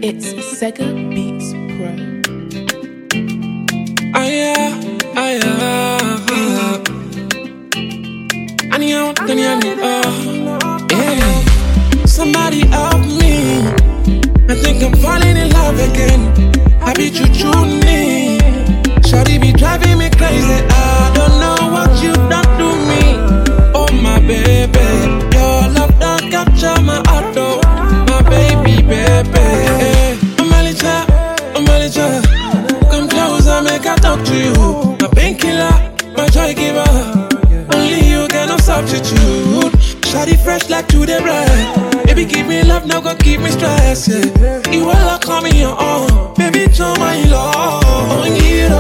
It's Sega Beats Pro. Somebody help me. I think I'm falling in love again. I be choo-choo-ning. Shawty be driving me crazy. I don't know what you done to me. Oh my baby, your love done capture my heart, oh. My baby, baby. I'm Melissa. Come closer, make I talk to you. My painkiller, my joy giver. Only you get no substitute. Shawty fresh like today bread. Baby, give me love, now go keep me stressed, yeah. You will call me your own. Baby, show my love. On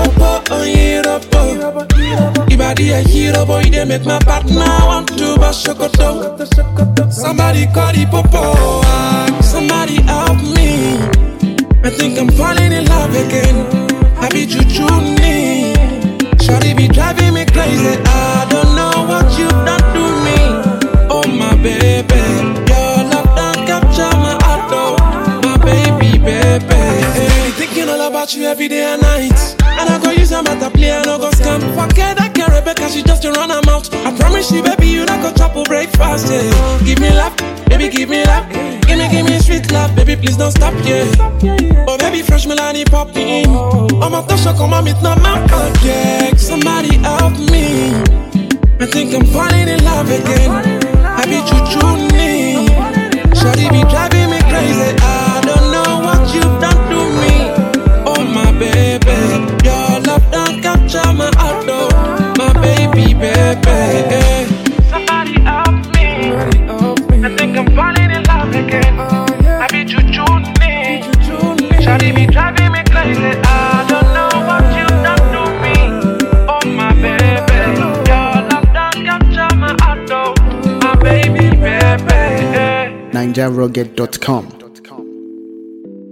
it up. Ibadi a hero, boy, they make my partner want to bust chocoto. Somebody call the popo. Somebody help me. I think I'm falling in love again. I be choo-choo-ning. Shawty be driving me crazy. I don't know what you done to me. Oh my baby, your love done capture my heart, oh. My baby, baby. Thinking all about you every day and night. And I go use a matter play and I go scam. Forget that girl Rebecca, she just to run her mouth. I promise you, baby, you not go chop or breakfast, yeah. Give me love, baby, give me love. Give me sweet love, baby, please don't stop, yeah. Oh, baby, fresh Melanie popping. Oh, my touch, come on, it's not my project. Somebody help me. I think I'm falling in love again. I be choo-choo-ning. Shawty be driving me crazy. I don't know what you done to me. Oh, my baby, your love done capture my heart, oh. My baby, baby. Somebody help me. I think I'm falling in love again. I be choo-choo-ning. Shawty be driving me crazy. I don't know what you done to me. Oh, my baby, your love done capture my heart, oh. My baby, baby. NigerRocket.com.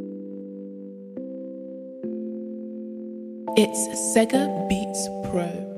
It's Sega Beats Pro.